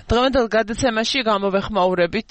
დღევანდელ გადაცემაში გამოვეხმაურებით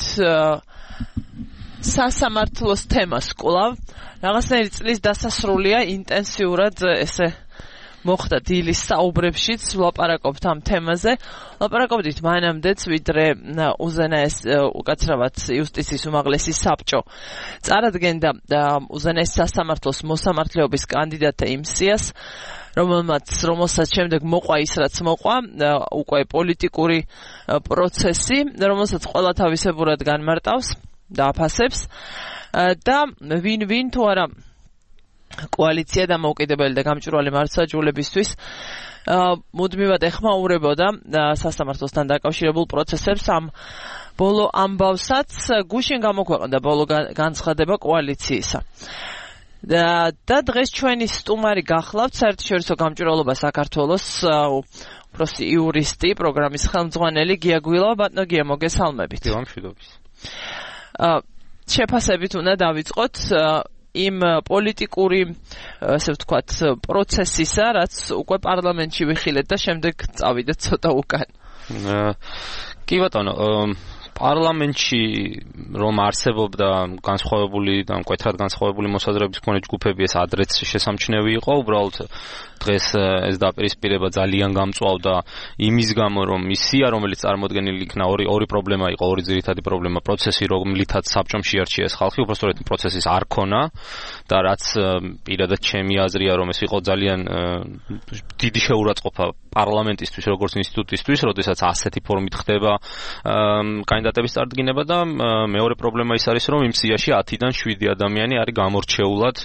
სასამართლოს თემას კვლავ. რაღაცნაირი წლის დასასრულია ინტენსიურად ესე მოხდა დილის საუბრებშიც ვლაპარაკობთ ამ თემაზე. ვლაპარაკობდით მანამდეც, ვიდრე უზენაეს უკაცრავად იუსტიციის უმაღლესი საბჭო წარადგენდა უზენაეს სასამართლოს მოსამართლეობის კანდიდატთა იმ სიას, რომელსაც შემდეგ მოყვა ის, რაც მოყვა, უკვე პოლიტიკური პროცესი, რომელსაც ყველა თავისებურად განმარტავს და აფასებს და ვინ თუ არა კოალიცია დამოუკიდებელი და გამჭვირვალე მართლმსაჯულებისთვის მუდმივად ეხმაურებოდა სასამართლოსთან დაკავშირებულ პროცესებს. ამ ბოლო ამბავსაც გუშინ გამოქვეყნდა ბოლო განცხადება კოალიციისა. და დღეს ჩვენი სტუმარი გახლავთ საერთაშორისო გამჭვირვალობა საქართველოს უფროსი იურისტი, პროგრამის ხელმძღვანელი გია გვილავა. ბატონო გია, მოგესალმებით. მშვიდობის. შეფასებით უნდა დავიწყოთ იმ პოლიტიკური, ასე ვთქვათ, პროცესისა, რაც უკვე პარლამენტში ვიხილეთ და შემდეგ წავიდეთ ცოტა უკან. კი ბატონო, პარლამენტში რომ არსებობდა განსხვავებული და მკვეთრად განსხვავებული მოსაზრების მქონე ჯგუფები, ეს ადრეც შესამჩნევი იყო. უბრალოდ დღეს ეს დაპირისპირება ძალიან გამწვავდა იმის გამო, რომ მისია, რომელიც წარმოდგენილი იქნა, ორი პრობლემა იყო, ორი ძირითადი პრობლემა. პროცესი, რომლითაც საბჭომ შეარჩიეს ხალხი, უბრალოდ პროცესის არ ქონა და რაც პირადად ჩემი აზრია, რომ ეს იყო ძალიან დიდი შეურაცხყოფა პარლამენტისთვის, როგორც ინსტიტუტისთვის, როდესაც ასეთი ფორმით ხდება კანდიდატების წარდგინება და მეორე პრობლემა ის არის, რომ იმ სიაში 10-დან 7 ადამიანი არის გამორჩეულად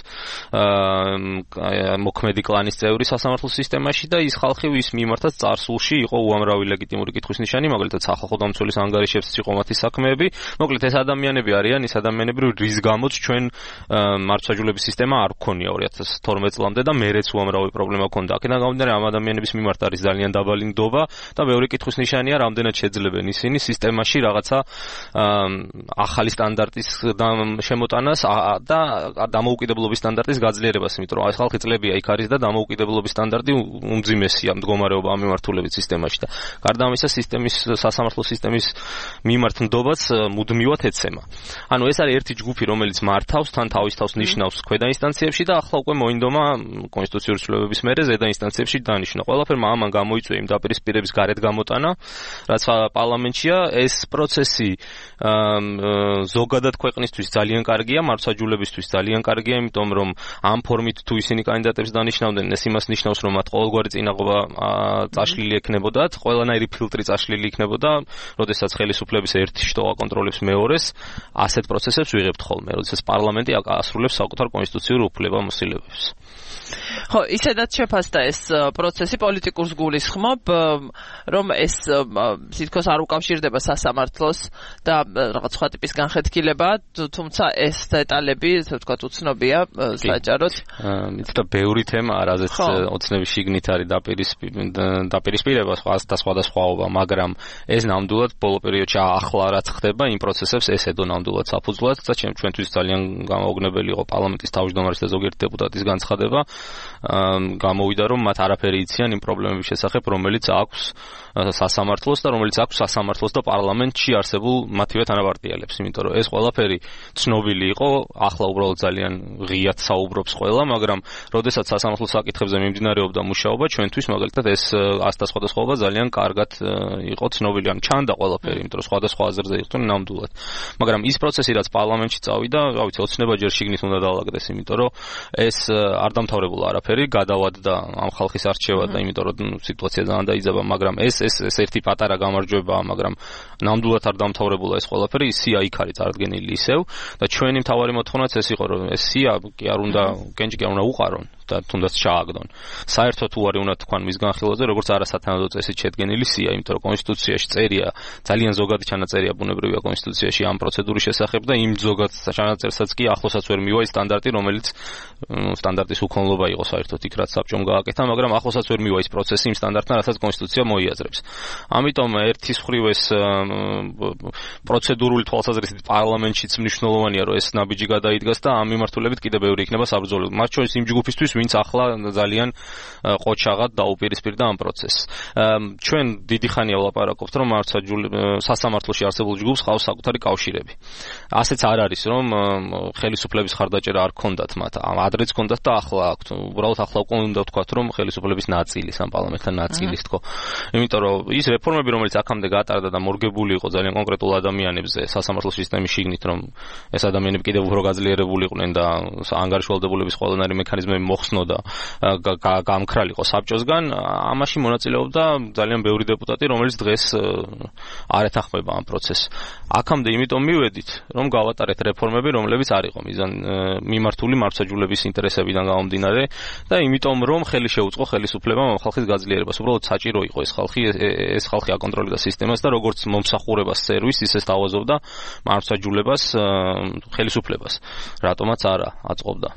მოქმედი კლანის წევრი სასამართლო სისტემაში და ის ხალხი, ვის მიმართაც წარსულში იყო უამრავი ლეგიტიმური კითხვის ნიშანი, მაგალითად სახალხო დამცველის ანგარიშებს იყო მათი საქმეები. მოკლედ ეს ადამიანები არიან ის ადამიანები, რის გამოც ჩვენ მართლმსაჯულების სისტემა არ გქონია 2012 წლამდე და მერეც უამრავი პრობლემა ჰქონდა. აქედან გამომდინარე ამ ადამიანების მიმართ არის ძალიან დაბალი ნდობა და მეორე კითხვის ნიშანია, რამდენად შეძლებენ ისინი სისტემაში რაღაცა ახალი სტანდარტის შემოტანას და დამოუკიდებლობის სტანდარტის გაძლიერებას, იმიტომ რომ ეს ხალხი წლებია იქ არის და დამოუკიდებლობის სტანდარტი უმძიმესია მდგომარეობა ამ მიმართულებით სისტემაში და გარდა ამისა სასამართლო სისტემის მიმართ ნდობაც მუდმივად ეცემა. ანუ ეს არის ერთი ჯგუფი, რომელიც მართავს, თან თავის თავს ნიშნავს ქვედა ინსტანციებში და ახლა უკვე მოინდომა კონსტიტუციური ცვლილებების მერე ზედა ინსტანციებში დანიშნა. ყველაფერმა ამან გამოიწვია იმ დაპირისპირების გარეთ გამოტანა, რაც პარლამენტშია. ეს პროცესი ზოგადად ქვეყნისთვის ძალიან კარგია, მართლმსაჯულებისთვის ძალიან კარგია, იმიტომ რომ ამ ფორმით თუ ისინი კანდიდატებს დანიშნავდნენ, ეს იმას ნიშნავს, რომ მათ ყოველგვარი წინაღობა წაშლილი ექნებოდათ, ყველანაირი ფილტრი წაშლილი იქნებოდა, როდესაც ხელისუფლების ერთი შტო აკონტროლებს მეორეს, ასეთ პროცესებს ვიღებთ ხოლმე, როდესაც პარლამენტი ასრულებს საკუთარ კონსტიტუციურ უფლებამოსილებებს. ხო, ისედაც შეფასდა ეს პროცესი პოლიტიკურს გულისხმობ, რომ ეს თითქოს არ უკავშირდება სასამართლოს და რაღაც სხვა ტიპის განხეთქილება, თუმცა ეს დეტალები, ასე ვთქვათ, უცნობია საჯაროდ. ცოტა ბევრი თემაა, რაზეც ოცნების შიგნით არის დაპირისპირება სხვადასხვაობა, მაგრამ ეს ნამდვილად ბოლო პერიოდში ახლა რაც ხდება, იმ პროცესებს ეს ედო ნამდვილად საფუძვლად და ჩვენთვის ძალიან გამაოგნებელი იყო პარლამენტის თავმჯდომარის და ზოგიერთი დეპუტატის განცხადება. გამოვიდა, რომ მათ არაფერი იციან იმ პრობლემების შესახებ, რომელიც აქვს სასამართლოს და რომელიც აქვს სასამართლოს და პარლამენტში არსებულ მათივე თანაპარტიელებს, იმიტომ რომ ეს ყველაფერი ცნობილი იყო, ახლა უბრალოდ ძალიან ღიად საუბრობს ყველა, მაგრამ როდესაც სასამართლოს საკითხებზე მიმდინარეობდა მუშაობა, ჩვენთვის მაგალითად ეს ასთა სხვადასხვაობა ძალიან კარგად იყო ცნობილი, ან ჩანდა ყველაფერი, იმიტომ რომ სხვადასხვა აზრზე იყვნენ ნამდვილად. მაგრამ ის პროცესი, რაც პარლამენტში წავიდა, რა ვიცი, ოცნება ჯერ შიგნით უნდა დაალაგდეს, იმიტომ რომ ეს არ დამთავრებულა არაფერი, გადავადდა ამ ხალხის არჩევა და იმიტომ რომ სიტუაცია ძალიან დაიძაბა, მაგრამ ეს ერთი პატარა გამარჯვებაა, მაგრამ ნამდვილად არ დამთავრებულა ეს ყველაფერი, სია იქ არის წარდგენილი ისევ და ჩვენი მთავარი მოთხოვნაც ეს იყო, რომ ეს სია კი არ უნდა უყარონ და თუნდაც ჩააგდონ. საერთოდ უარი უნდა თქვან მის განხილვაზე, როგორც არასათანადო წესით შედგენილი სია, იმიტომ რომ კონსტიტუციაში წერია, ძალიან ზოგადი ჩანაწერია ბუნებრივია კონსტიტუციაში ამ პროცედურის შესახებ და იმ ზოგად ჩანაწერსაც კი ახლოსაც ვერ მივა ის სტანდარტი, რომელიც სტანდარტის უქონლობა იყო საერთოდ იქ რაც საბჭომ გააკეთა, მაგრამ ახლოსაც ვერ მივა ის პროცესი იმ სტანდარტთან, რასაც კონსტიტუცია მოიაზრებს. ამიტომ ერთის მხრივ ეს პროცედურული თვალსაზრისით პარლამენტშიც მნიშვნელოვანია, რომ ეს ნაბიჯი გადაიდგას და ამ მიმართულებით კიდევ ბევრი იქნება საბრძოლო. მათ შორის იმ ჯგუფისთვის, ვინც ახლა ძალიან ყოჩაღად დაუპირისპირდა ამ პროცესს. ჩვენ დიდი ხანია ვლაპარაკობთ, რომ სასამართლოში არსებულ ჯგუფს ყავს საკუთარი კავშირები. ასეც არ არის, რომ ხელისუფლების ხარდაჭერა არ ქონდათ მათ. ადრეც ქონდათ და ახლა აქვთ. უბრალოდ ახლა უკვე უნდა ვთქვათ, რომ ხელისუფლების ნაწილი, სამ პარლამენტთან ნაწილის თქო. იმიტომ რომ ის რეფორმები, რომელიც აქამდე გატარდა და მორგებული იყო ძალიან კონკრეტულ ადამიანებზე, სასამართლო სისტემის შიგნით, რომ ეს ადამიანები კიდევ უფრო გაძლიერებულიყვნენ და ანგარიშვალდებულების ყველანაირი მექანიზმები მოხსნოდა გამქრალიყო საბჭოსგან, ამაში მონაწილეობდა ძალიან ბევრი დეპუტატი, რომელიც დღეს არ ეთანხმება ამ პროცესს. აქამდე იმიტომ მივედით, რომ გავატარეთ რეფორმები, რომლებიც არ იყო მიმართული მართლმსაჯულების ინტერესებიდან გამომდინარე და იმიტომ რომ ხელი შეუწყო ხელისუფლებამ ხალხის გაძლიერებას. უბრალოდ საჭირო იყო ეს ხალხი აკონტროლებდა სისტემას და როგორც მომსახურებას სერვისს, ისე სთავაზობდა მართლმსაჯულებას ხელისუფლებას. რატომაც არა აწყობდა.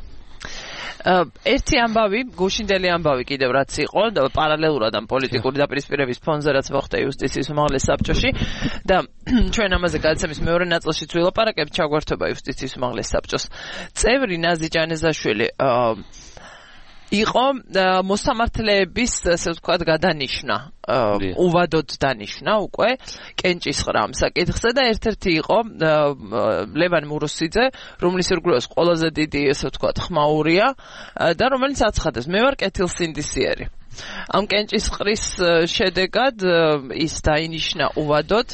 ერთი ამბავი, გუშინდელი ამბავი კიდევ რაც იყო, პარალელურად ამ პოლიტიკური დაპირისპირების ფონზე რაც მოხდა იუსტიციის უმაღლეს საბჭოში და ჩვენ ამაზე გადაცემის მეორე ნაწილშიც ვილაპარაკებთ, ჩაგვერთვება იუსტიციის უმაღლეს საბჭოს წევრი ნაზი ჭანეზაშვილი იყო მოსამართლეების, ასე ვთქვათ, გადანიშნა, უვადოდ დანიშნა უკვე კენჭისყრა ამ საკითხზე და ერთ-ერთი იყო ლევან მურუსიძე, რომლის ირგვლივ ყველაზე დიდი, ასე ვთქვათ, ხმაურია და რომელიც აცხადებს, მე ვარ კეთილსინდისიერი. ამ კენჭისყრის შედეგად ის დაინიშნა უვადოდ.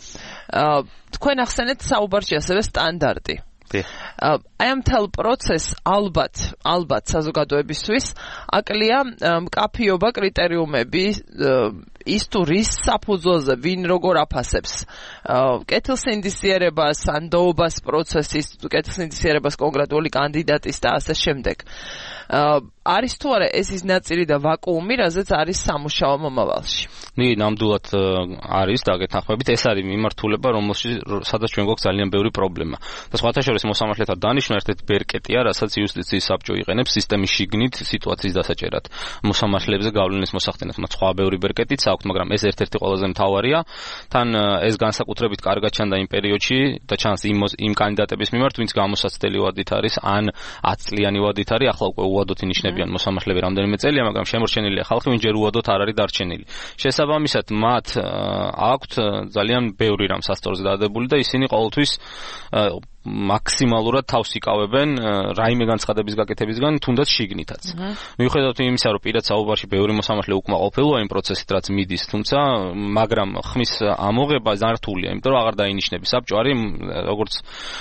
თქვენ ახსენეთ საუბარში ასევე სტანდარტი. აი ამ თელ პროცესს ალბათ საზოგადოებისთვის აკლია მკაფიობა კრიტერიუმები ის თუ რის საფუძველზე ვინ როგორ აფასებს კეთილსინდისიერებას, სანდოობას პროცესის, კეთილსინდისიერებას კონკრეტული კანდიდატის და ასე შემდეგ. არის თუ არა ეს ის ნაწილი და ვაკუუმი, რაზეც არის სამუშაო მომავალში? ნამდვილად არის დაგეთანხმებით, ეს არის მიმართულება, სადაც ჩვენ გვაქვს ძალიან ბევრი პრობლემა. და სხვათა შორის მოსამართლეთა დანიშვნა ერთ-ერთი ბერკეტია, რასაც იუსტიციის საბჭო იყენებს სისტემის შიგნით სიტუაციის დასაჭერად. მოსამართლეებზე გავლენის მოსახდენად, მათ სხვა ბევრი ბერკეტიც აქვთ, მაგრამ ეს ერთ-ერთი ყველაზე მთავარია. თან ეს განსაკუთრებით კარგად ჩანდა იმ პერიოდში და ჩანს იმ კანდიდატების მიმართ, ვინც გამოსაცდელი ვადით არის, ან 10 წლიანი ვადით არის, ახლა უკვე უვადოდ ინიშნებიან მოსამართლეები რამდენიმე წელია, მაგრამ შემორჩენილია ხალხი, ვინც ჯერ უვადოდ არ არის დარჩენილი. შესაბამისად, მათ აქვთ ძალიან ბევრი რამ სასწორზე დადებული და ისინი ყოველთვის მაქსიმალურად თავს იკავებენ რაიმე განცხადების გაკეთებისგან, თუნდაც შიგნითაც. მიუხედავად იმისა, რომ პირად საუბარში ბევრი მოსამართლე უკმაყოფილოა იმ პროცესით, რაც მიდის, თუმცა მაგრამ ხმის ამოღება ზართულია, იმიტომ რომ აღარ დაინიშნები. საბჭო არის როგორც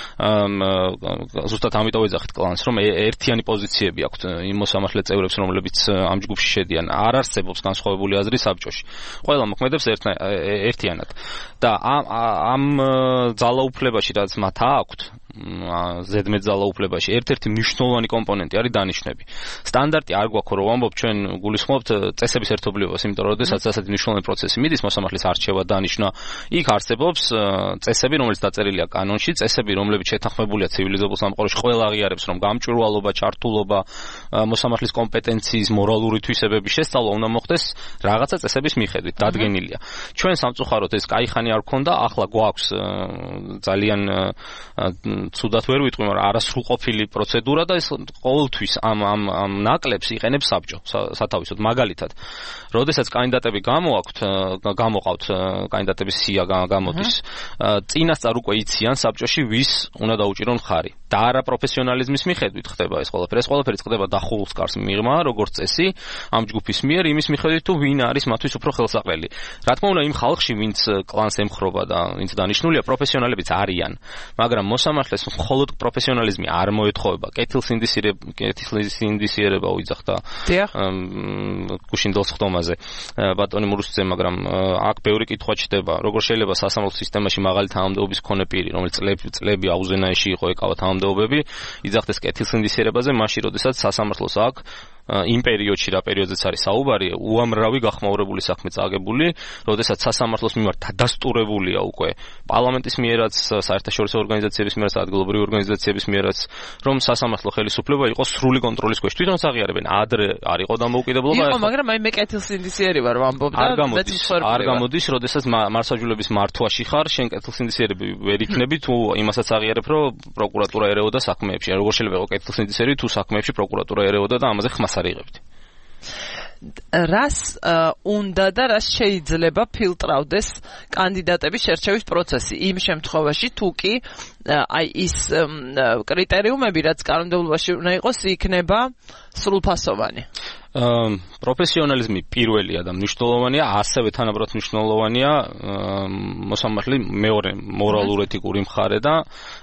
ზუსტად ამიტომ ეძახით კლანს, რომ ერთიანი პოზიციები აქვთ იმ მოსამართლე წევრებს, რომლებიც ამ ჯგუფში შედიან. არ არსებობს განსხვავებული აზრი საბჭოში. ყველა მოქმედებს ერთიანად. და ამ ძალაუფლებაში, რაც მათ აქვთ, ზედმეტ ძალაუფლებაში ერთ-ერთი მნიშვნელოვანი კომპონენტი არის დანიშვნები. სტანდარტი არ გვაქვს რომ ვამბობ, ჩვენ გულისხმობთ წესების ერთობლიობას, იმიტომ რომ შესაძაც ასეთი მნიშვნელოვანი პროცესი მიდის მოსამართლის არჩევა, დანიშვნა, იქ არსებობს წესები, რომელიც დაწერილია კანონში, წესები, რომლებიც შეთანხმებულია ცივილიზებულ სამყაროში, ყველა აღიარებს, რომ გამჭვირვალობა, ჩართულობა, მოსამართლის კომპეტენციის, მორალური თვისებების შესწავლა უნდა მოხდეს რაღაცა წესების მიხედვით, დადგენილია. ჩვენ სამწუხაროდ ეს კაი ხანი არ გქონდა, ახლა გვაქვს ძალიან ცუდად ვერ ვიტყვი, მაგრამ არასრულყოფილი პროცედურა და ეს ყოველთვის ამ ნაკლებს იყენებს საბჭო სათავისოდ. მაგალითად, როდესაც კანდიდატები გამოყავთ კანდიდატების სია გამოდის, წინასწარ უკვე იციან საბჭოში ვის უნდა დაუჭირონ მხარი. და არა პროფესიონალიზმის მიხედვით ხდება ეს ყველაფერი. ეს ყველაფერი ხდება დახულსკარს მიღმა, როგორც წესი, ამ ჯგუფის მიერ იმის მიხედვით თუ ვინ არის მათთვის უფრო ხელსაყრელი. რა თქმა უნდა, იმ ხალხში, ვინც კლანს ემხრობა და ვინც დანიშნულია, პროფესიონალებიც არიან, მაგრამ მოსამართლეს მხოლოდ პროფესიონალიზმი არ მოეთხოვება. კეთილსინდისიერება უიძახდა გუშინდელ სხდომაზე ბატონი მურუსიძე, მაგრამ აქ ბევრი კითხვა ჩდება. როგორ შეიძლება სასამართლო სისტემაში მაღალი თანამდებობის მქონე პირი, რომელიც წლები აუზენაეში იყო, ეკავა თანამდებობები, იძახდეს კეთილსინდისიერებაზე, მაშინ როდესაც სასამართლოს აქვს იმ პერიოდში, რა პერიოდზეც არის საუბარი, უამრავი გახმაურებული საქმე წაგებული, როდესაც სასამართლოს მიმართ დადასტურებულია უკვე პარლამენტის მიერაც, საერთაშორისო ორგანიზაციების მიერაც, ადგილობრივი ორგანიზაციების მიერაც, რომ სასამართლო ხელისუფლება იყოს სრული კონტროლის ქვეშ. თვითონ აღიარებენ, ადრე არ იყო დამოუკიდებლობა. იყო, მაგრამ აი მე კეთილსინდისიერი ვარ, ვამბობ და არ გამოდის, როდესაც მართლმსაჯულების მართვაში ხარ, შენ კეთილსინდისიერი ვერ იქნები, თუ იმასაც აღიარებ, რომ პროკურატურა ერეოდა საქმეებში. როგორ შეიძლება იყოს კეთილსინდისიერი, თუ საქმეებში პროკურატურა ერეოდა და ამაზე ხმას რას არ იღებდი. რას უნდა და რას შეიძლება ფილტრავდეს კანდიდატების შერჩევის პროცესი იმ შემთხვევაში თუ კი აი ის კრიტერიუმები რაც კანონმდებლობაში უნდა იყოს იქნება სრულფასოვანი. პროფესიონალიზმი პირველია და მნიშვნელოვანია, ასევე თანაბრად მნიშვნელოვანია მოსამართლე მეორე მორალურ-ეთიკური მხარე და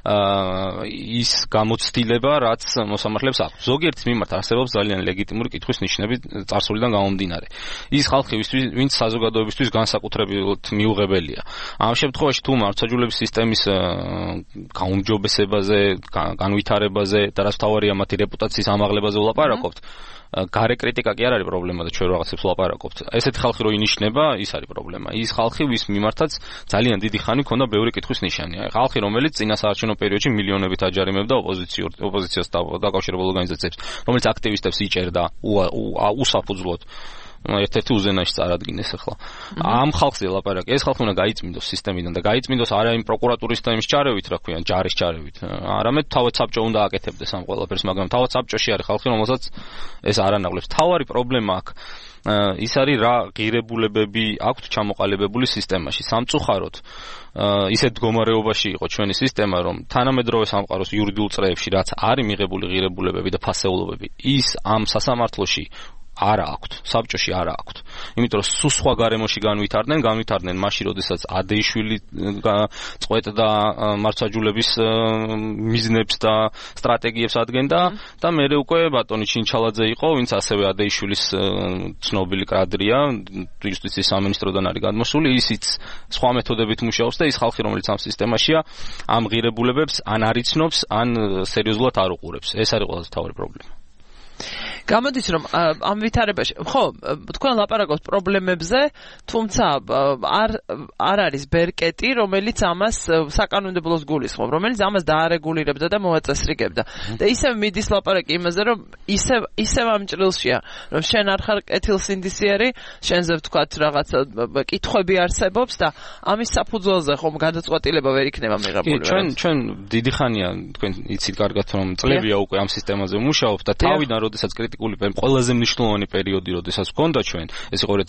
ის გამოცდილება, რაც მოსამართლეებს აქვს. ზოგიერთის მიმართ არსებობს ძალიან ლეგიტიმური კითხვის ნიშნები წარსულიდან გამომდინარე. ის ხალხი, ვინც საზოგადოებისთვის განსაკუთრებით მიუღებელია. ამ შემთხვევაში თუ მართლმსაჯულების სისტემის გაუმჯობესებაზე, განვითარებაზე და რაც თავარია მათი რეპუტაციის ამაღლებაზე ვლაპარაკობთ, გარე კრიტიკა კი არ არის პრობლემა და ჩვენ რაღაცებს ვლაპარაკობთ. ესეთი ხალხი რო ინიშნება, ის არის პრობლემა. ის ხალხი, ვის მიმართაც ძალიან დიდი ხანი ქონდა ბევრი კითხვის ნიშანი. ხალხი, რომელიც წინა საარჩევნო პერიოდში მილიონებით აჯარიმებდა ოპოზიციას დაკავშირებულ ორგანიზაციებს, რომელიც აქტივისტებს იჭერდა უსაფუძვლოდ. ერთ-ერთი უზენაესი წარადგინეს ახლა. ამ ხალხზე ლაპარაკი. ეს ხალხი უნდა გაიწმინდოს სისტემიდან და გაიწმინდოს არა იმ პროკურატურის სისტემის ჩარევით, რა ქვია, ჯარის ჩარევით. არამედ თავად საბჭო უნდა აკეთებდეს ამ ყველაფერს, მაგრამ თავად საბჭოში არის ხალხი, რომელსაც ეს არ ანაღლებს. თავარი პრობლემა აქვს. ის არის რა ღირებულებები აქვთ ჩამოყალიბებული სისტემაში. სამწუხაროდ ისეთ მდგომარეობაში იყო ჩვენი სისტემა, რომ თანამედროვე სამყაროს იურიდიულ წრეებში რაც არის მიღებული ღირებულებები და ფასეულობები, ის ამ სასამართლოში არა აქვთ, საბჭოში არა აქვთ. იმიტომ რომ სულ სხვა გარემოში განვითარდნენ მაშინ, როდესაც ადეიშვილი წყვეტდა მართლმსაჯულების მიზნებს და სტრატეგიებს ადგენდა და მერე უკვე ბატონი ჩინჩალაძე იყო, ვინც ასევე ადეიშვილის ცნობილი კადრია, იუსტიციის სამინისტროდან არის გადმოსული, ისიც სხვა მეთოდებით მუშაობს და ის ხალხი, რომელიც ამ სისტემაშია, ამ ღირებულებებს ან არ იცნობს, ან სერიოზულად არ უყურებს. ეს არის ყველაზე მთავარი პრობლემა. გამოდის რომ ამ ვითარებაში ხო თქვენ ლაპარაკობთ პრობლემებზე, თუმცა არ არის ბერკეტი, რომელიც ამას საკანონმდებლოს გულისხმობს, რომელიც ამას დაარეგულირებდა და მოაწესრიგებდა. და ისევ მიდის ლაპარაკი იმაზე, რომ ისევ ამ ჭრილშია, რომ შენ არ ხარ კეთილსინდისიერი, შენზე ვთქვათ რაღაცა კითხვები არსებობს და ამის საფუძველზე ხომ გადაწყვეტილება ვერ იქნება მიღებული. ჩვენ დიდი ხანია თქვენ იცით კარგად რომ წლებია უკვე ამ სისტემაზე ვმუშაობთ და თავიდან როდესაც ყველაზე მნიშვნელოვანი პერიოდი, როდესაც გვქონდა ჩვენ, ეს იყო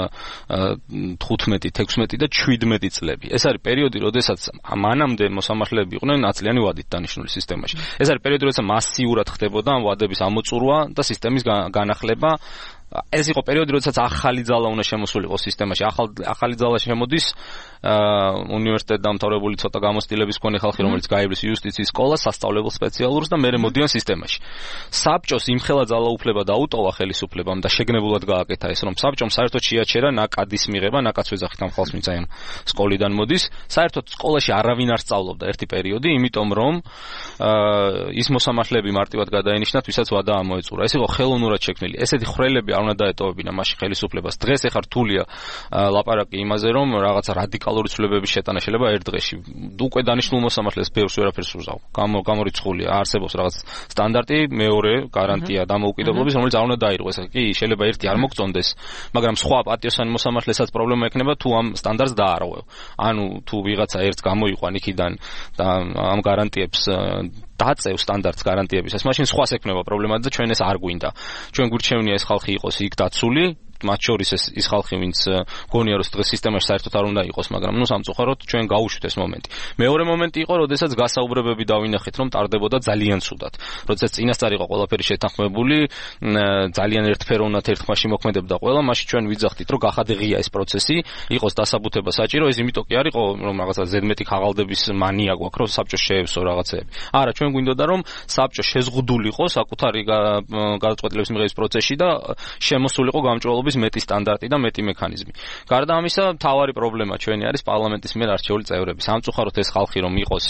2015, 16 და 17 წლები. ეს არის პერიოდი, როდესაც მანამდე მოსამართლეები იყვნენ ნაცლიანი ვადით დანიშნული სისტემაში. ეს არის პერიოდი, როდესაც მასიურად ხდებოდა ამ ვადების ამოწურვა და სისტემის განახლება. ეს იყო პერიოდი, როდესაც ახალი ძალა უნდა შემოსულიყო სისტემაში. ახალი ძალა შემოდის უნივერსიტეტ დამთავრებული ცოტა გამოცდილების მქონე ხალხი, რომელიც გაივლის იუსტიციის სკოლას, სასწავლებელ სპეციალურს და მერე მოდიან სისტემაში. საბჭოს იმხელა ძალაუფლება დაუტოვა ხელისუფლებამ და შეგნებულად გააკეთა ეს, რომ საბჭომ საერთოდ შეაჩერა ნაკადის მიღება, ნაკადს ვეძახით ამ ხალხს, ვინც აი ამ სკოლიდან მოდის. საერთოდ სკოლაში არავინ არ სწავლობდა ერთი პერიოდი, იმიტომ რომ ის მოსამართლეები მარტივად გადაენიშნათ, ვისაც ვადა ამოეწურა. ეს იყო ხელოვნურად შექმნილი. ესეთი ხრელები არ უნდა დაეტოვებინა მაშინ ხელისუფლებას. დღეს ეხარ რთულია ლაპარაკი იმაზე, რომ რაღაცა რადიკალური ცვლილებების შეტანა შეიძლება ერთ დღეში. უკვე დანიშნულ მოსამართლეს ბევრს ვერაფერს უზავ. გამორიცხულია, არსებობს რაღაც სტანდარტი, მეორე გარანტია დამოუკიდებლობის, რომელიც არ უნდა დაირღვეს. კი, შეიძლება ერთი არ მოგწონდეს, მაგრამ სხვა პატიოსანი მოსამართლესაც პრობლემა ექნება თუ ამ სტანდარტს დაარღვევ. ანუ თუ ვიღაცა ერთს გამოიყვან იქიდან და ამ გარანტიებს დაწევ სტანდარტს გარანტიებისას, მაშინ სხვა ექნება პრობლემა და ჩვენ ეს არ გვინდა. ჩვენ გვირჩევნია ეს ხალხი იყოს იქ დაცული, მათ შორის ის ხალხი, ვინც გონია რომ დღეს სისტემაში საერთოდ არ უნდა იყოს, მაგრამ სამწუხაროდ ჩვენ გაუშვით ეს მომენტი. მეორე მომენტი იყო, როდესაც გასაუბრებები დავინახეთ, რომ ტარდებოდა ძალიან ცუდად. როდესაც წინასწარ იყო ყველაფერი შეთანხმებული, ძალიან ერთფეროვნად ერთხმაში მოქმედებდა ყველა, მაშინ ჩვენ ვიძახდით, რომ გახადე ღია ეს პროცესი, იყოს დასაბუთება საჭირო, ეს იმიტომ კი არ იყო, რომ რაღაცა ზედმეტი ხაღალდების მანია გვაქვს, რომ საბჭო შეევსო რაღაცეები. არა, ჩვენ გვინდოდა, რომ საბჭო შეზღუდულიყო საკუთარი გადაწყვეტილების მიღების პროცესში და შემოსულიყო გამჭვირვალობის მეტი სტანდარტი და მეტი მექანიზმი. გარდა ამისა, მთავარი პრობლემა ჩვენი არის პარლამენტის მიერ არჩეული წევრები. სამწუხაროდ ეს ხალხი რომ იყოს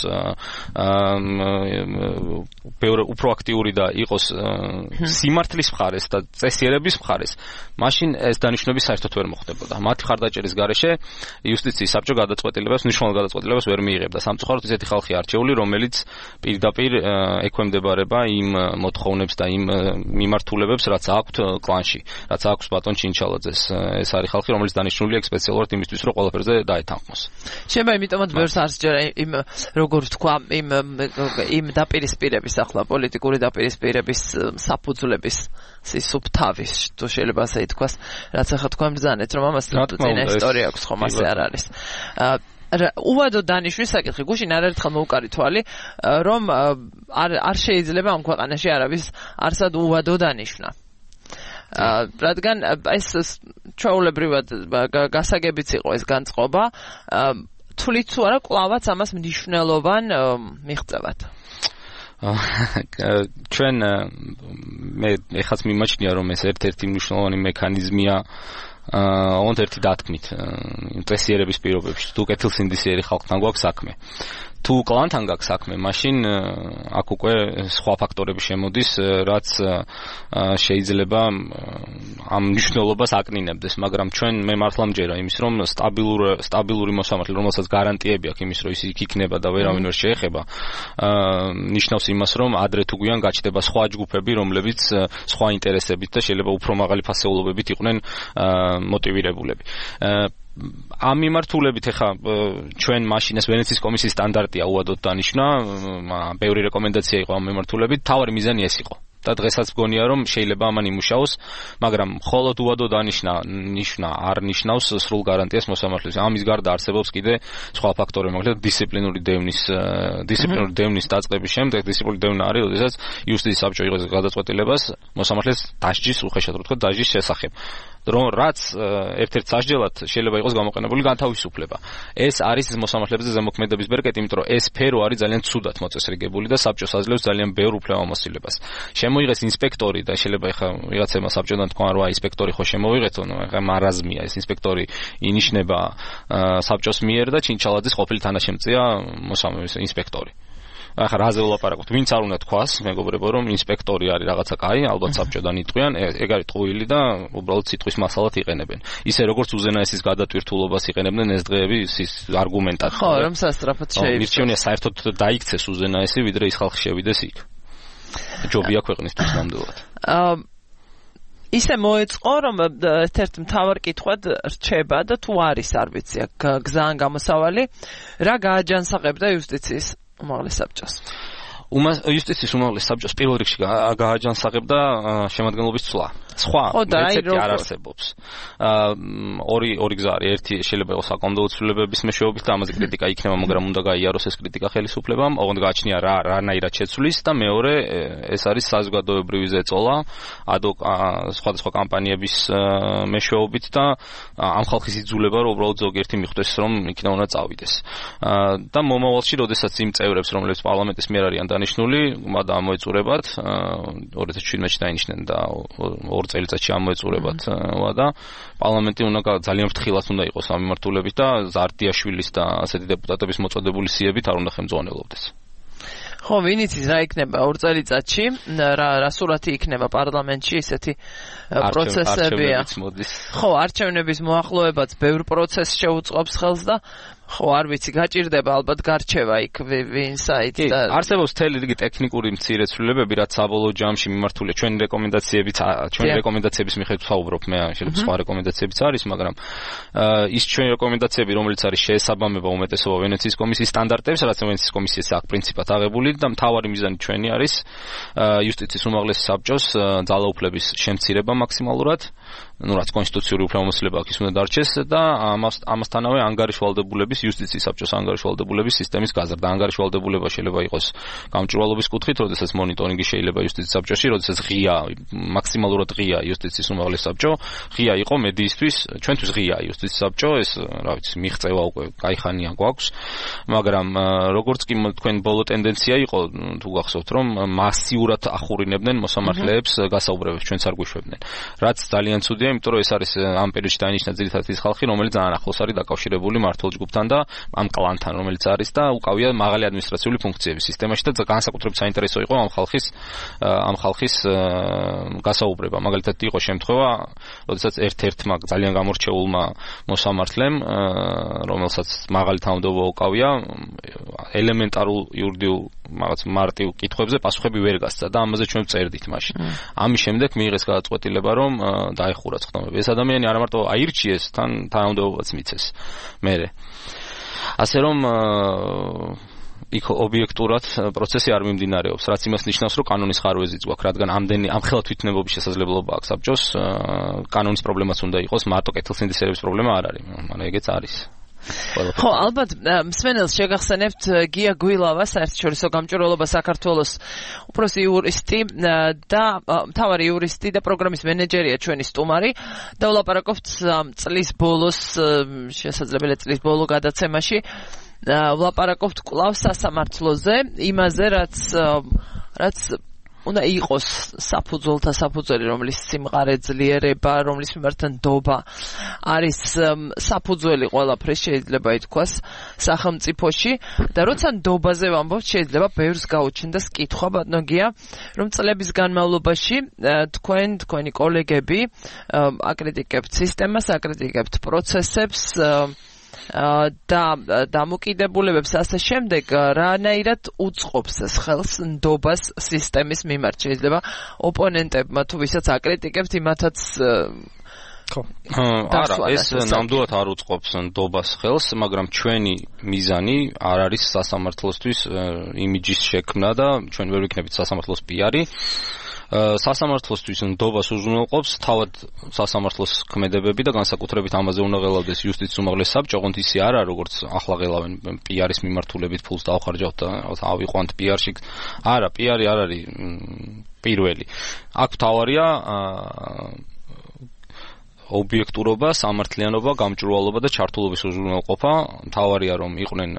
უფრო აქტიური და იყოს სიმართლის მხარეს და წესიერების მხარეს, მაშინ ეს დანიშნულები საერთოდ ვერ მოხდებოდა. მათი ხარდაჭერის გარეშე იუსტიციის საბჭო გადაწყვეტილებას, მნიშვნელოვან გადაწყვეტილებას ვერ მიიღებდა. სამწუხაროდ ესეთი ხალხი არჩეული, რომელიც პირდაპირ ექვემდებარება იმ მოთხოვნებს და იმ მიმართულებებს, რაც აქვთ კლანში, რაც აქვს ბატონ ჩინჩალაძეს. ეს არის ხალხი, რომელიც დანიშნულია სპეციალურად იმისთვის, რომ ყველაფერზე დაეთანხმოს. შეიძლება იმიტომაც ბევრს არ სჯერა იმ როგორ თქვა იმ დაპირისპირების ახლა პოლიტიკური დაპირისპირების საფუძვლების სისუფ თავის თუ შეიძლება ასე ითქვას, რაც ახლა თქვენ ბრძანეთ, რომ ამას წინა ისტორია აქვს ხომ ასე არ არის. უვადო დანიშვნის საკითხი გუშინ არაერთხელ მოუკარი თვალი, რომ არ შეიძლება ამ ქვეყანაში არავის არსად უვადო დანიშვნა. რადგან ეს ჩვეულებრივად გასაგებიც იყო ეს განწყობა, თვლით თუ არა კლავაც ამას მნიშვნელოვან მიღწევათ. ჩვენ მე ეხაც მიმაჩნია რომ ეს ერთ-ერთი მნიშვნელოვანი მექანიზმია ოღონდ ერთი დათქმით წესიერების პირობებში თუ კეთილსინდისიერი ხალხთან გვაქვს საქმე თუ კლანთან გაქვს საქმე მაშინ აქ უკვე სხვა ფაქტორები შემოდის რაც შეიძლება ამ მნიშვნელობას აკნინებდეს მაგრამ ჩვენ მე მართლა მჯერა იმის რომ სტაბილური მოსამართლე რომელსაც გარანტიები აქვს იმის რომ ის იქ იქნება და ვერავინ ვერ შეეხება ნიშნავს იმას რომ ადრე თუ გვიან გაჩნდება სხვა ჯგუფები რომლებიც სხვა ინტერესებით და შეიძლება უფრო მაღალი ფასეულობებით იყვნენ მოტივირებულები ამ მიმართულებით ეხა ჩვენ მაშინ ეს ვენეციის კომისიის სტანდარტია უადოდ დანიშნა ბევრი რეკომენდაცია იყო ამ მიმართულებით თავარი მიზანი ეს იყო და დღესაც მგონია რომ შეიძლება ამან იმუშაოს მაგრამ მხოლოდ უადო დანიშნა არ ნიშნავს სრულ გარანტიას მოსამართლეებს ამის გარდა არსებობს კიდე სხვა ფაქტორები მაგალითად დისციპლინური დევნის დაწყების შემდეგ დისციპლინური დევნა არის როდესაც იუსტიციის საბჭო იღებს გადაწყვეტილებას მოსამართლეს დასჯის უხეშად რო თქვა დასჯის შესახებ რომ რაც ერთ-ერთ სასჯელად შეიძლება იყოს გამოყენებული განთავისუფლება. ეს არის მოსამართლეებზე ზემოქმედების ბერკეტი, იმიტომ რომ ეს სფერო არის ძალიან ცუდად მოწესრიგებული და საბჭოს აძლევს ძალიან ბევრ უფლებამოსილებას. შემოიღეს ინსპექტორი და შეიძლება ეხა ვიღაცებმა საბჭოდან თქვა რომ ინსპექტორი ხო შემოვიღეთო, ეხა მარაზმია ეს ინსპექტორი ინიშნება საბჭოს მიერ და ჩინჩალაძის ყოფილი თანაშემწეა ინსპექტორი. ახლა რაზე ვლაპარაკობთ? ვინც არ უნდა თქვას, მეგობრებო, რომ ინსპექტორი არის რაღაცა კაი, ალბათ საბჭოდან იტყვიან, ეგ არის ტყუილი და უბრალოდ სიტყვის მასალად იყენებენ. ისე როგორც უზენაესის გადატვირთულობას იყენებდნენ ეს დღეები ის არგუმენტად. ხო, რომ სასწრაფოდ შეიძლება. მირჩევნია საერთოდ დაიქცეს უზენაესი, ვიდრე ის ხალხი შევიდეს იქ. ჯობია ქვეყნისთვის ნამდვილად. ისე მოეწყო, რომ ერთ-ერთ მთავარ კითხვად რჩება და თუ არის, არ ვიცი, გზაან გამოსავალი, რა გააჯანსაღებდა იუსტიციის უმაღლეს საბჭოს. იუსტიციის უმაღლეს საბჭოს პირველ რიგში გააჯანსაღებდა შემადგენლობის ცვლა. სხვა რეცეპტი არ არსებობს. ორი გზა არის. ერთი შეიძლება იყოს საკონდო უცვლელების მეშვეობით და ამაზე კრიტიკა იქნება, მაგრამ უნდა გაიაროს ეს კრიტიკა ხელისუფლებამ, ოღონდ გააჩნია რანაირად შეცვლის და მეორე ეს არის საზოგადოებრივი ზეწოლა სხვადასხვა კამპანიების მეშვეობით და ამ ხალხის იძულება რომ უბრალოდ ზოგიერთი მიხვდეს რომ იქიდან უნდა წავიდეს. და მომავალში, როდესაც იმ წევრებს, რომლებიც პარლამენტის მიერ არიან დანიშნული, და ამოეწურებათ 2017-ში დაინიშნენ და 2 წელიწადში ამოეწურებათ და პარლამენტი უნდა ძალიან ფრთხილად უნდა იყოს ამ მიმართულებით და ზარდიაშვილის და ასეთი დეპუტატების მოწოდებული სიებით არ უნდა ხელმძღვანელობდეს. ხო, ვინ იცის რა იქნება 2 წელიწადში, რა სურათი იქნება პარლამენტში ისეთი პროცესებია. ხო, არჩევნების მოახლოებაც ბევრ პროცესს შეუწყობს ხელს და ხო, არ ვიცი, გაჭირდება ალბათ გარჩევა იქ ვინსაით და არსებობს მთელი რიგი ტექნიკური მცირე ცვლილებები, რაც საბოლოო ჯამში მიმართულია ჩვენი რეკომენდაციების მიხედვით ვსაუბრობ, მე შეიძლება სხვა რეკომენდაციებიც არის, მაგრამ ის ჩვენი რეკომენდაციები, რომელიც არის შეესაბამება უმეტესობა ვენეციის კომისიის სტანდარტებს, რაც ვენეციის კომისიას აქვს პრინციპად აღებული და მთავარი მიზანი ჩვენი არის იუსტიციის უმაღლეს საბჭოს ძალაუფლების შემცირება მაქსიმალურად, რაც კონსტიტუციური უფლებამოსილება აქვს, ის უნდა დარჩეს და ამასთანავე ანგარიშვალდებულების იუსტიციის საბჭოს ანგარიშვალდებულების სისტემის გაზრდა. ანგარიშვალდებულება შეიძლება იყოს გამჭვირვალობის კუთხით, როდესაც მონიტორინგი შეიძლება იუსტიციის საბჭოში, როდესაც ღია, მაქსიმალურად ღია იუსტიციის უმაღლეს საბჭო, ღია იყო მედიისთვის, ჩვენთვის ღია იუსტიციის საბჭო, ეს რა ვიცი, მიღწევა უკვე кайხანია გვაქვს, მაგრამ როგორც კი თქვენ ბოლო ტენდენცია იყო, თუ გახსოვთ, რომ მასიურად ახურინებდნენ მოსამართლეებს გასაუბრებებს, ჩვენც არ გვიშვებდნენ. რაც ძალიან ცუდია, იმიტომ რომ ეს არის ამ პერიოდში დაინიშნა ძირითადად ის ხალხი, რომელიც ძალიან ახლოს არის დაკავშირებული მართლ ჯგუფთან და ამ კლანთან, რომელიც არის და უკავია მაღალი ადმინისტრაციული ფუნქციების სისტემაში და განსაკუთრებით საინტერესო იყო ამ ხალხის გასაუბრება. მაგალითად იყო შემთხვევა, როდესაც ერთ-ერთმა ძალიან გამორჩეულმა მოსამართლემ, რომელსაც მაღალი თანამდებობა უკავია, ელემენტარულ იურიდიულ რაღაც მარტივ კითხვებზე პასუხები ვერ გასცა და ამაზე ჩვენ წერდით მაშინ. ამის შემდეგ მიიღეს გადაწყვეტილება, რომ დაეხურა ხდომები. ეს ადამიანი არა მარტო აირჩიეს, თან თანამდებობაც მიცეს. მერე. ასე რომ იქ ობიექტურად პროცესი არ მიმდინარეობს, რაც იმას ნიშნავს, რომ კანონის ხარვეზიც გვაქვს, რადგან ამ ხელა თვითნებობის შესაძლებლობა აქვს საბჭოს, კანონის პრობლემაც უნდა იყოს, მარტო კეთილსინდისერების პრობლემა არ არის, მაგრამ ეგეც არის. ხო, ალბათ მსმენელს შეგახსენებთ გია გვილავა, საერთაშორისო გამჭვირვალობა საქართველოს უფროსი იურისტი და მთავარი იურისტი და პროგრამის მენეჯერია ჩვენი სტუმარი და ვლაპარაკობთ წლის ბოლოს, შესაძლებელი წლის ბოლო გადაცემაში ვლაპარაკობთ კვლავ სასამართლოზე, იმაზე, რაც უნდა იყოს საფუძველთა საფუძველი, რომლის სიმყარე ძლიერება, რომლის მიმართ ნდობა არის საფუძველი ყველაფრის, შეიძლება ითქვას, სახელმწიფოში და როცა ნდობაზე ვამბობთ, შეიძლება ბევრს გაუჩნდეს კითხვა, ბატონო გია, რომ წლების განმავლობაში თქვენი კოლეგები აკრიტიკებთ სისტემას, აკრიტიკებთ პროცესებს და დამოკიდებულებებს ასე შემდეგ, რანაირად უწყობს ეს ხელს ნდობას სისტემის მიმართ, შეიძლება ოპონენტებმა თუ ვისაც აკრიტიკებთ იმათაც არა, ეს ნამდვილად არ უწყობს ნდობას ხელს, მაგრამ ჩვენი მიზანი არ არის სასამართლოსთვის იმიჯის შექმნა და ჩვენ ვერ ვიქნებით სასამართლოს პიარი. სასამართლოსთვის ნდობას უზრუნველყოფს თავად სასამართლოს ქმედებები და განსაკუთრებით ამაზე უნდა ღელავდეს იუსტიციის უმაღლესი საბჭო, ოღონდ ისე არა, როგორც ახლა ღელავენ პიარის მიმართულებით ფულს დავხარჯავთ და ავიყვანთ პიარში. არა, პიარი არ არის პირველი. აქ მთავარია ობიექტურობა, სამართლიანობა, გამჭვირვალობა და ჩართულობის უზრუნველყოფა. მთავარია რომ იყვნენ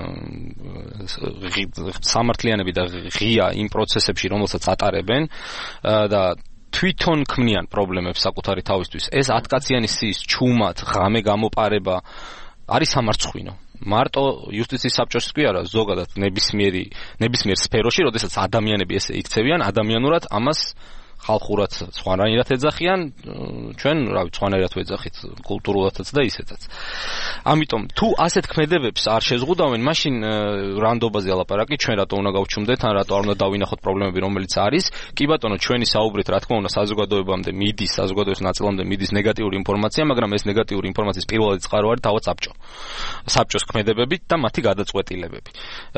სამართლიანები და ღია იმ პროცესებში, რომელსაც ატარებენ და თვითონ ქმნიან პრობლემებს საკუთარი თავისთვის. ეს 10 კაციანი სიის ჩუმად ღამე გამოპარება არის სამარცხვინო. მარტო იუსტიციის საბჭოს კი არა, ზოგადად ნებისმიერ სფეროში, როდესაც ადამიანები ესე იქცევიან, ადამიანურად ამას ხალხურად სხვანაირად ეძახიან, ჩვენ, სხვანაირად ვეძახით, კულტურულადაც და ისედაც. ამიტომ, თუ ასეთ ქმედებებს არ შეზღუდავენ, მაშინ რანდობაზე ალაპარაკი, ჩვენ რატო უნდა გავჩუმდეთ, ან რატო არ უნდა დავინახოთ პრობლემები, რომელიც არის. კი ბატონო, ჩვენი საუბრით, რა თქმა უნდა, საზოგადოებამდე მიდის, საზოგადოების ნაწილამდე მიდის ნეგატიური ინფორმაცია, მაგრამ ეს ნეგატიური ინფორმაციის პირველადი წყარო არის თავად საბჭო. საბჭოს ქმედებებით და მათი გადაწყვეტილებები.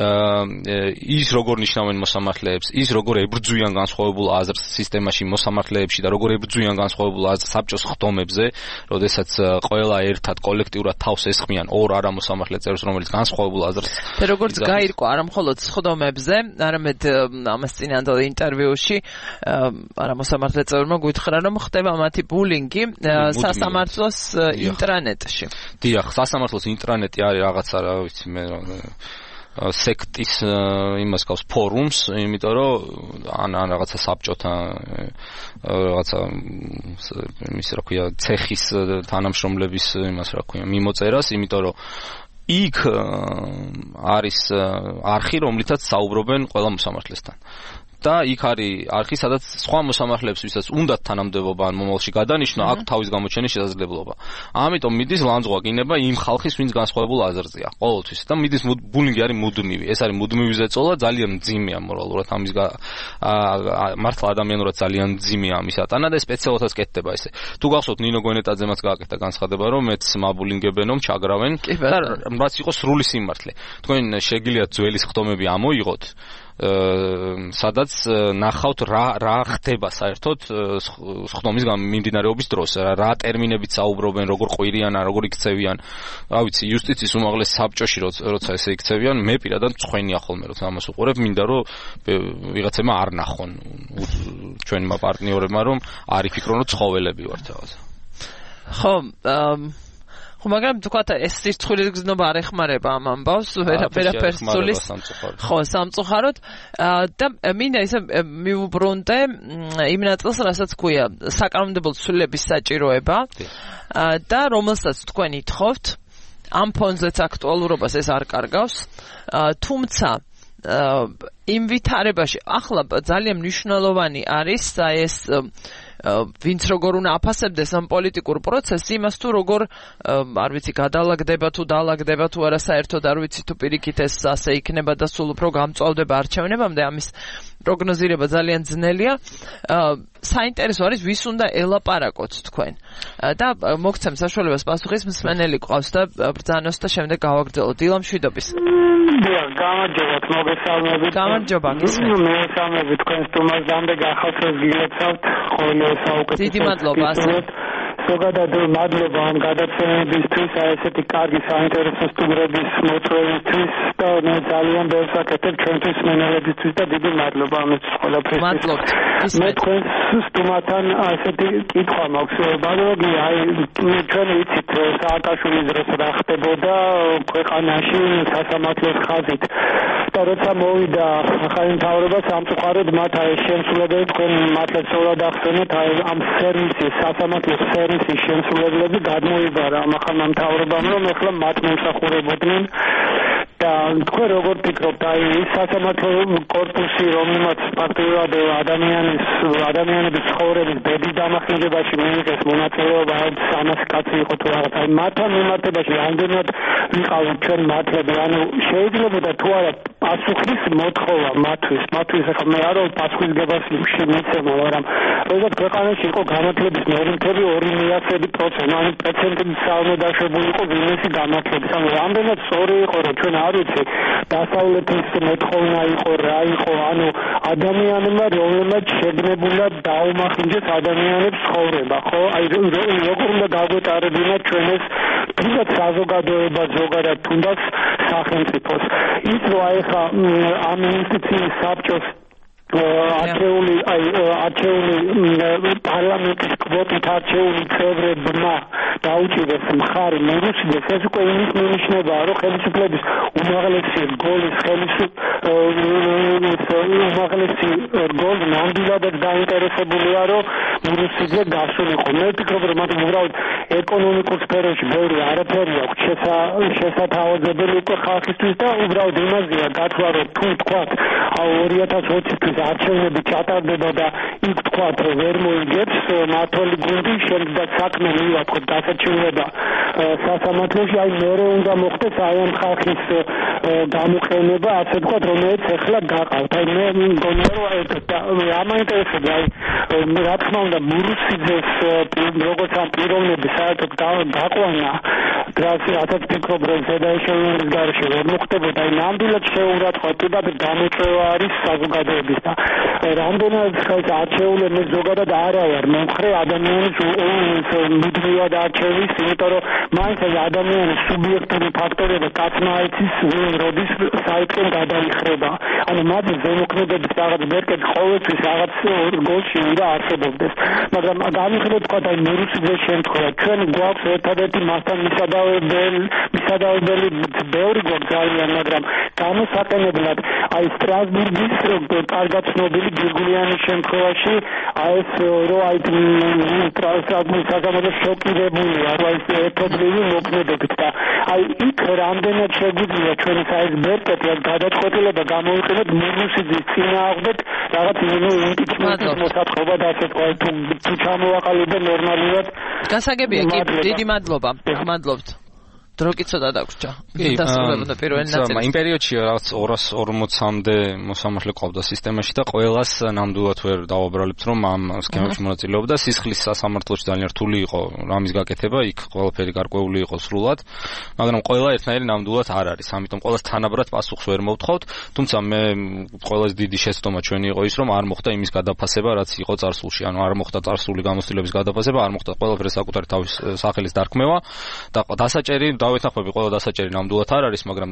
ის როგორ ნიშნავენ მოსამართლეებს, ის როგორ ებრძვიან განსხვავებულ აზრს სისტემაში მოსამართლეებში და როგორ ებრძვიან განსხვავებულ საბჭოს ხდომებზე, როდესაც ყველა ერთად კოლექტიურად თავს ესხმიან ორ არამოსამართლე წევრს, რომელიც განსხვავებულ აზრს და როგორც გაირკვა არა მხოლოდ ხდომებზე, არამედ ამას წინანდელ ინტერვიუში არამოსამართლე წევრმა გითხრა, რომ ხდება მათი ბულინგი სასამართლოს ინტრანეტში. დიახ, სასამართლოს ინტრანეტი არის რაღაცა, რა ვიცი მე სექტის იმას გავს ფორუმს, იმიტომ რომ ან რაღაცა საბჭოთა რაღაცა იმის რა ქვია ცეხის თანამშრომლების იმას რა ქვია მიმოწერას, იმიტომ რომ იქ არის არხი, რომლითაც საუბრობენ ყველა მოსამართლესთან. და იქ არის არხი, სადაც სხვა მოსამართლეებს, ვისაც უნდათ თანამდებობა ან მომავალში გადანიშნვა, აქვს თავის გამოჩენის შესაძლებლობა. ამიტომ მიდის ლანძღვაგინება იმ ხალხის, ვინც განსხვავებულ აზრზეა, ყოველთვის. და მიდის ბულინგი არის მუდმივი. ეს არის მუდმივი ზეწოლა, ძალიან მძიმეა მორალურად ამის მართლა ადამიანურად ძალიან მძიმეა ამის ატანა და სპეციალითაც კეთდება ესე. თუ გახსოვთ ნინო გვენეტაძემაც გააკეთა განცხადება, რომ მეც მაბულინგებენო, ჩაგრავენ და რაც იყოს სრული სიმართლე. თქვენ შეგიძლიათ ძველის ხდომები ამოიღოთ, სადაც ნახავთ რა ხდება საერთოდ ხდომის მიმდინარეობის დროს, რა ტერმინებით საუბრობენ, როგორ ყვირიან, როგორ იქცევიან. რა ვიცი, იუსტიციის უმაღლეს საბჭოში როცა ესე იქცევიან, მე პირადად მწვენია ხოლმე, როცა ამას უყურებ, მინდა რომ ვიღაცებმა არ ნახონ ჩვენმა პარტნიორებმა, რომ არ იფიქრონ, რომ ცხოველები ვართ რაღაცა. ხო, მაგრამ თქვათ ეს სირცხვილის გზნობა არ ეხმარება ამ ამბავს, ვერაფერს სულის. ხო, სამწუხაროდ და მინდა ისე მიუბრუნდე იმ ნაწილს, რასაც ქვია საკანონმდებლო ცვლილების საჭიროება და რომელსაც თქვენ ითხოვთ, ამ ფონზეც აქტუალურობას ეს არ კარგავს, თუმცა იმ ვითარებაში ახლა ძალიან მნიშვნელოვანი არის ეს ვინც როგორ უნდა აფასებდეს ამ პოლიტიკურ პროცესს, იმას თუ როგორ არ ვიცი გადალაგდება თუ დაალაგდება თუ არა საერთოდ არ ვიცი თუ პირიქით ეს ასე იქნება და სულ უფრო გამწვავდება არჩევნებამდე, ამის პროგნოზირება ძალიან ძნელია. საინტერესო არის ვის უნდა ელაპარაკოთ თქვენ და მოგცემ საშუალებას პასუხის მსმენელი ყავს და ბრძანოს და შემდეგ გავაგრძელოთ. დილა მშვიდობის. გამარჯობათ, მოგესალმებით. გამარჯობა, გისმენთ. მოგესალმებით თქვენ სტუმარს, დამდეგ ახალწელს გილოცავთ, ხოლმე საუკეთესო. დიდი მადლობა ასე. ზოგადად მადლობა ამ გადაცემებისთვის, ესეთი კარგი საინტერესო სტუმრების მოწვევისთვის და მე ძალიან ბევრს აკეთებ ჩვენთვის მსმენელებისთვის და დიდი მადლობა ამის ყველაფერთვის. მადლობთ. მე თქვენს სტუმართან ესეთი კითხვა მაქვს. ბანოგი, აი ჩვენ ვიცით სააკაშვილის დროს რა ხდებოდა ქვეყანაში სასამართლოს ხაზით. და როცა მოვიდა ახალი მთავრობა სამწუხაროდ მათ აი შემსრულებელი თქვენ მართლაც სწორად ახსენეთ აი ამ სერვისის სასამართლოს სერვისის შემსრულებლები გადმოიბარა ამ ახალ მთავრობამ რომ ახლა მათ მომსახურებოდნენ და თქვენ როგორ ფიქრობთ აი ეს სასამართლო კორპუსი რომელმაც ფაქტობრივად ადამიანების ცხოვრების ბედის დამახინჯებაში მიიღეს მონაწილეობა ამას კაცი იყო თუ რაღაც აი მათთან მიმართებაში რამდენად ვიყავით ჩვენ მართლები ანუ შეიძლება თუ არა პასუხის მოთხოვა მათთვის ახლა მე არ ვარ პასუხისგებას მიცემა მაგრამ როდესაც ქვეყანაში იყო განათლების ნორმები 2 მილიარდები პროცენტი ანუ პროცენტი საერთოდ დაშვებული იყო ბიზნესი განათლების ანუ რამდენად სწორი იყო რომ ჩვენ არ ვიცი დასავლეთის მოთხოვნა იყო რა იყო ანუ ადამიანებმა რომელმაც შეგნებულად დაუმახინჯეს ადამიანებს ცხოვრება ხო აი როგორ უნდა გაგვეტარებინა ჩვენ ეს თუნდაც საზოგადოება ზოგადად თუნდაც სახელმწიფოს ის რომ აი ხა ამ ინსტიტუციის საბჭოს არჩეული პარლამენტის კვოტით არჩეული წევრებმა დაუჭირეს მხარი მორუსიდეს ეს უკვე იმის მინიშნებაა რომ ხელისუფლების უმაღლესი რგოლის უმაღლესი რგოლი ნამდვილადაც დაინტერესებულია რომ მორუსიძე გასულიყო მე ვფიქრობ რომ მათ უბრალოდ ეკონომიკურ სფეროში ბევრი არაფერი აქვს შესათავაზებელი უკვე ხალხისთვის და უბრალოდ იმაზეა გათვლა რომ თუ თქვათ 2020 წლის არჩევნები ჩატარდება და იქ თქვათ რომ ვერ მოიგებს მართალი გუნდი შემდგარ საქმე მივაწყოთ დასაჩივრება სასამართლოში აი მეორე უნდა მოხდეს აი ამ ხალხის გამოყენება ასე ვთქვათ რომელიც ახლა გაყავთ აი მე მგონია რომ ამაინტერესებს აი რა თქმა უნდა მურუსიძეს როგორც ამ პიროვნების საერთოდ გაყვანა გრაციათაც ფიქრობ რომ ზედაეშელონის გარეშე ვერ მოხდებოდა აი ნამდვილად შეურაცხყოფა და გამოწვევა არის საზოგადოების და რამდენად ხალხს არჩეულები ზოგადად არა ვარ მომხრე ადამიანის მუდმივად არჩევის იმიტომ რომ მაინც ადამიანის სუბიექტური ფაქტორები კაცმა იცის როდის საერთოდ გადაიხრება ანუ მათ ზემოქმედების რაღაც მერკეთ ყოველთვის რაღაც გოლში უნდა არსებობდეს მაგრამ განვიხილოთ თქვა აი მორუსიძეს შემთხვევა ჩვენ გვაქვს ერთადერთი მასთან მისადავებელი ბევრი გვაქვს ძალიან მაგრამ გამოსაყენებლად აი სტრასბურგის კარგად ცნობილი გირგულიანის შემთხვევაში აი ეს რო აი ტრანსპორტის საგამოძიებო შოკირებულია აი ეს ერთობლივი მოქმედებით და აი იქ რამდენად შეგვიძლია ჩვენი აი ეს მერკეტი გადაწყვეტილება გამოვიყენოთ მორუსიძის წინააღმდეგ რაღაც იმპიჩმენტის მოსათხოვად ასე თქვა თუ ჩამოვაყალიბე ნორმალურად გასაგებია კი დიდი მადლობა მადლობთ დრო კი ცოტა დაგვრჩა. დასრულებოდა პირველი ნაწილი. იმ პერიოდში რაღაც 240-მდე მოსამართლე ყავდა სისტემაში და ყველას ნამდვილად ვერ დავაბრალებთ რომ ამ სქემებში მონაწილეობდა. სისხლის სასამართლოში ძალიან რთული იყო რამის გაკეთება, იქ ყველაფერი გარკვეული იყო სრულად, მაგრამ ყველა ერთნაირი ნამდვილად არ არის. ამიტომ ყველას თანაბრად პასუხს ვერ მოვთხოვთ, თუმცა მე ყველაზე დიდი შეცდომა ჩვენი იყო ის რომ არ მოხდა იმის გადაფასება, რაც იყო წარსულში. ანუ არ მოხდა წარსული გამოცდილების გადაფასება, არ მოხდა ყველაფერი საკუთარი თავის სახელის დარქმევა და დასაჭერი დავეთანხმები ყველა დასაჭერი ნამდვილად არ არის, მაგრამ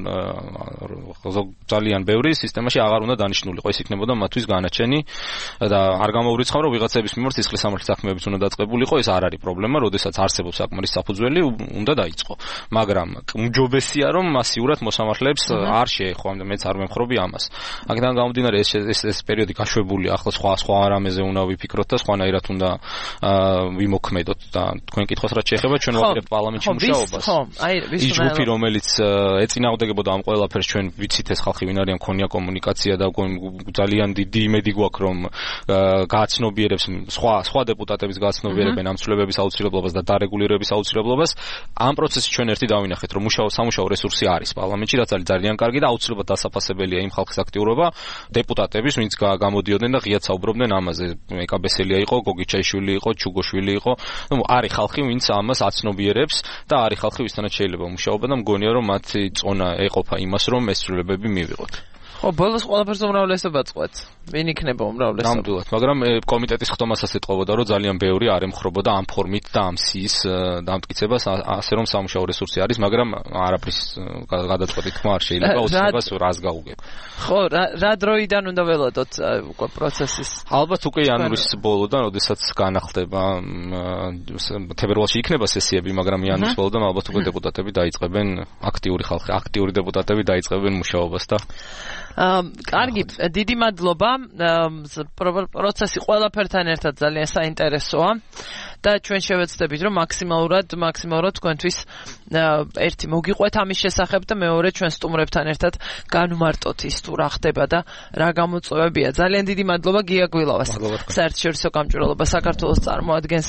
ძალიან ბევრი სისტემაში აღარ უნდა დანიშნულიყო. ეს იქნებოდა მათთვის განაჩენი და არ გამოვრიცხავ რომ ვიღაცების მიმართ სისხლის სამართლის საქმეებიც უნდა დაწყებულიყო, ეს არ არის პრობლემა, როდესაც არსებობს საკმარის საფუძველი, უნდა დაიწყო. მაგრამ უმჯობესია რომ მასიურად მოსამართლეებს არ შეეხო, მეც არ მემხრობი ამას. აქედან გამომდინარე ეს პერიოდი გაშვებულია, ახლა სხვა რამეზე უნდა ვიფიქროთ და სხვანაირად უნდა ვიმოქმედოთ და თქვენ კითხოს რაც შეეხება ჩვენ ვაკეთებთ პარლამენტში მუშაობას. ხო, აი ის ჯგუფი რომელიც ეწინააღმდეგებოდა ამ ყველაფერს ჩვენ ვიცით ეს ხალხი ვინ არიან ქონია კომუნიკაცია და ძალიან დიდი იმედი გვაქვს რომ გააცნობიერებს სხვა დეპუტატების გააცნობიერებენ ამ ცვლილებების აუცილებლობას და დარეგულირების აუცილებლობას ამ პროცესში ჩვენ ერთი დავინახეთ რომ სამუშაო რესურსი არის პარლამენტში რაც არის ძალიან კარგი და აუცილებლად დასაფასებელია იმ ხალხის აქტიურობა დეპუტატების ვინც გამოდიოდნენ და ღიად საუბრობდნენ ამაზე ეკაბესელია იყო გოგიჩაიშვილი იყო ჩუგოშვილი იყო ну არის ხალხი ვინც ამას აცნობიერებს და არის ხალხი ვისთანაც შეიძლება მუშაობა და მგონია რომ მათი წონა ეყოფა იმას რომ ეს ცვლილებები მივიღოთ ხო ბოლოს ყველაფერს უმრავლესობა წყვეტს ვინ იქნება უმრავლესობა ნამდვილად მაგრამ კომიტეტის ხტომასაც ეტყობოდა რომ ძალიან ბევრი არ ემხრობოდა ამ ფორმით და ამ სიის დამტკიცებას ასე რომ სამუშაო რესურსი არის მაგრამ არაფრის გადაწყვეტი თქმა არ შეიძლება უცნობას რას გაუგებ ხო რა დროიდან უნდა ველოდოთ უკვე პროცესის ალბათ უკვე იანვრის ბოლოდან როდესაც განახლდება თებერვალში იქნება სესიები მაგრამ იანვრის ბოლოდან ალბათ უკვე დეპუტატები დაიწყებენ აქტიური დეპუტატები დაიწყებენ მუშაობას და კარგი, დიდი მადლობა. პროცესი ყველაფერთან ერთად ძალიან საინტერესოა და ჩვენ შევეცდებით რომ მაქსიმალურად თქვენთვის ერთი მოგიყვეთ ამის შესახებ და მეორე ჩვენ სტუმრებთან ერთად განვმარტოთ ის თუ რა ხდება და რა გამოწვევებია. ძალიან დიდი მადლობა გია გვილავას. საერთაშორისო გამჭვირვალობა საქართველოს წარმოადგენს